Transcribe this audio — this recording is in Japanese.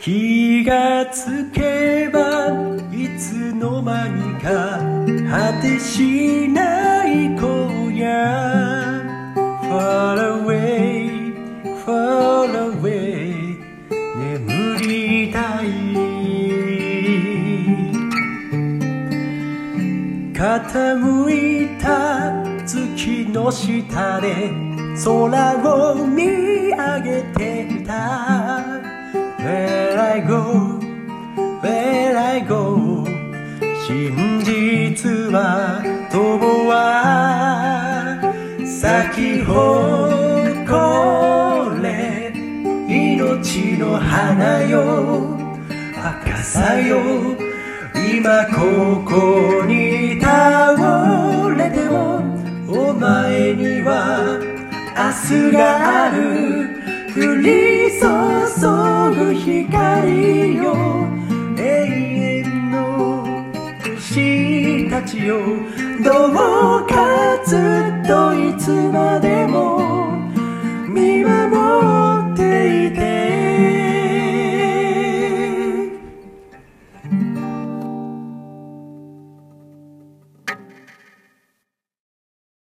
気がつけばいつの間にか果てしない荒野 Far away, far away 眠りたい傾いた月の下で空を見上げていた Where I go, where I go 真実は飛ぶわ咲き誇れ命の花よ赤さよ今ここに倒れてもお前には明日がある降り注ぐ光よ永遠の星たちよどうかずっといつまでも